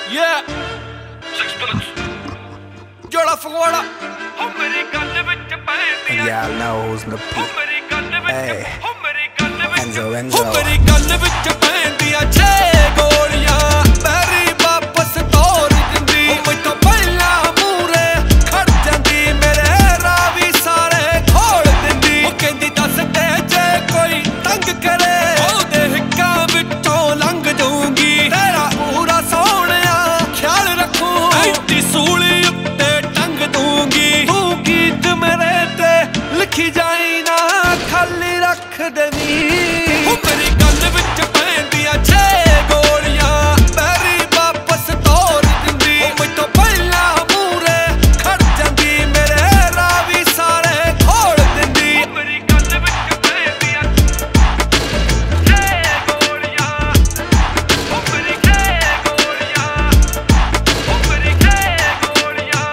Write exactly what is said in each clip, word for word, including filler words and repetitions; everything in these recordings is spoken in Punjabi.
Yeah. जोड़ा फगवाड़ा हो मेरी गल विच पैंदी And y'all know who's in the हो pit. मेरी गल विच Hey. हो मेरी गल विच Enzo, हो Enzo. मेरी गल विच पैंदियां छे गोलियां बैरी वापस तोड़ दिंदी हो मैथों पहला मूरे खड़ जांदी मेरे रावी सारे खोल दिंदी हो कहंदी दस दे जे कोई तंग करे ओदे हिक्कां विचों लंघ जाऊंगी तेरा पूरा सोहणिया ख्याल रखूं ऐडी सूली उत्ते टंग दूंगी तू गीत मेरे ते लिखी जाई ना खाली रख देवी हो मेरी गल विच पैंदियां छे गोलियां बैरी वापस तोड़ दिंदी हो मैथों पहला मूरे खड़ जांदी मेरे रावी सारे खोल दिंदी हो मेरी गल विच पैंदियां छे गोलियां हो मेरी छे गोलियां हो मेरी छे गोलियां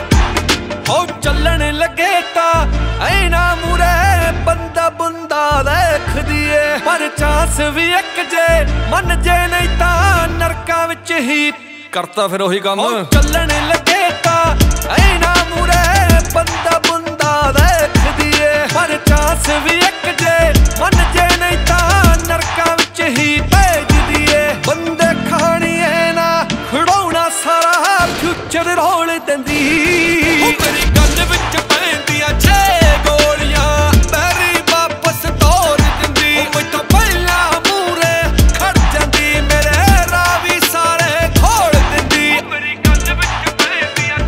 हो ਚੱਲਣ ਲੱਗੇ ਤਾਂ ਐਨਾ ਮੂਰੇ ਬੰਦਾ ਬੰਦਾ ਦੇਖ ਦੀਏ ਪਰ ਚਾਂਸ ਵੀ ਇੱਕ ਜੇ ਮੰਨ ਜੇ ਨਹੀਂ ਤਾਂ ਨਰਕਾਂ ਵਿੱਚ ਹੀ ਕਰਤਾ ਫਿਰ ਉਹੀ ਕੰਮ ਚੱਲਣ ਲੱਗੇ ਤਾਂ ਐਨਾ ਮੂਰੇ ਬੰਦਾ ਬੰਦਾ ਦੇਖ ਦੀਏ ਪਰ ਚਾਂਸ ਵੀ ਇੱਕ ਜੇ ਮੰਨ ਜੇ ਨਹੀਂ ਤਾਂ ਨਰਕਾਂ ਵਿੱਚ ਹੀ ਭੇਜ ਦੀਏ ਬੰਦੇ ਖਾਣੀਏ ਨਾ ਖੜਾਉਣਾ ਸਾਰਾ ਫਿਊਚਰ ਰੋਲ ਦਿੰਦੀ ਹੋ ਮੇਰੀ ਗੱਲ ਵਿੱਚ ਪੈਂਦੀਆਂ ਛੇ ਗੋਲੀਆਂ ਬੈਰੀ ਵਾਪਸ ਤੋੜ ਦਿੰਦੀ ਹੋ ਮੈਥੋਂ ਪਹਿਲਾਂ ਮੂਰੇ ਖੜ ਜਾਂਦੀ ਮੇਰੇ ਰਾਵੀ ਸਾਰੇ ਖੋਲ ਦਿੰਦੀ ਹੋ ਮੇਰੀ ਗਲ ਵਿਚ ਪੈਂਦੀਆਂ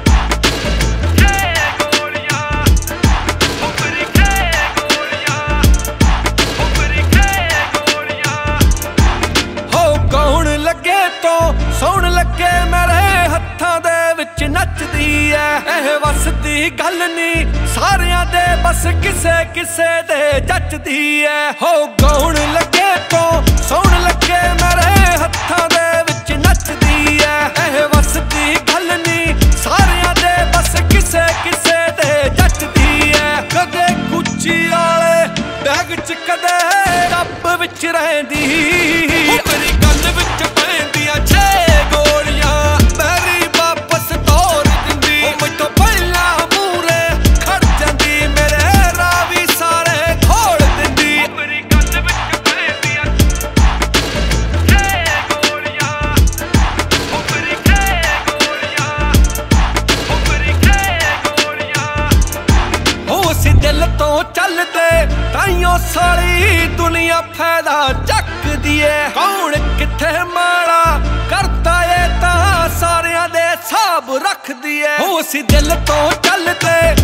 ਛੇ ਗੋਲੀਆਂ ਹੋ ਮੇਰੀ ਛੇ ਗੋਲੀਆਂ ਹੋ ਮੇਰੀ ਛੇ ਗੋਲੀਆਂ ਹੋ ਗਾਉਣ ਲੱਗੇ ਤੋਂ ਸੌਣ ਲੱਗੇ ਮੇਰੇ ਹੱਥਾਂ ਦੇ ਵਿੱਚ ਨੱਚਦੀ ਐ ਇਹ ਵਸ ਦੀ ਗੱਲ ਨੀ ਸਾਰਿਆਂ ਦੇ ਬਸ ਕਿਸੇ ਕਿਸੇ ਦੇ ਜੱਚਦੀ ਐ ਹੋ ਗਾਉਣ ਲੱਗੇ ਤੋਂ ਸੌਣ ਲੱਗੇ ਮੇਰੇ ਹੱਥਾਂ ਦੇ ਵਿੱਚ ਨੱਚਦੀ ਐ ਇਹ ਵਸ ਦੀ ਗੱਲ ਨੀ ਸਾਰਿਆਂ ਦੇ ਬਸ ਕਿਸੇ ਕਿਸੇ ਦੇ ਜੱਚਦੀ ਐ ਕਦੇ ਗੁੱਚੀ ਵਾਲੇ ਬੈਗ ਚ ਕਦੇ ਰੱਬ ਵਿੱਚ ਰਹਿੰਦੀ ਹੋ ਮੇਰੀ ਗੱਲ ਵਿੱਚ ਪੈਂਦੀਆਂ ਛੇ ਗੋਲੀਆਂ ਬੈਰੀ ਵਾਪਸ ਤੋੜ ਦਿੰਦੀ ਹੋ ਮੈਥੋਂ ਪਹਿਲਾਂ ਮੂਰੇ ਖੜ ਜਾਂਦੀ ਮੇਰੇ ਰਾਵੀ ਸਾਰੇ ਖੋਲ ਦਿੰਦੀ ਹੋ ਮੇਰੀ ਗਲ ਵਿਚ ਪੈਂਦੀਆਂ ਛੇ ਗੋਲੀਆਂ ਹੋ ਮੇਰੀ ਛੇ ਗੋਲੀਆਂ ਹੋ ਮੇਰੀ ਛੇ ਗੋਲੀਆਂ ਹੋ ਅਸੀਂ ਦਿਲ ਤੋਂ ਚੱਲਦੇ ਤਾਈਓ ਸਾਰੀ ਦੁਨੀਆ ਫਾਇਦਾ ਚੱਕਦੀ ਏ ਕੌਣ ਕਿੱਥੇ ਮਾੜਾ ਕਰਦਾ ਏ ਤਾਂ ਸਾਰਿਆਂ ਦੇ ਹਿਸਾਬ ਰੱਖਦੀ ਏ ਹੋ ਅਸੀਂ ਦਿਲ ਤੋਂ ਚੱਲਦੇ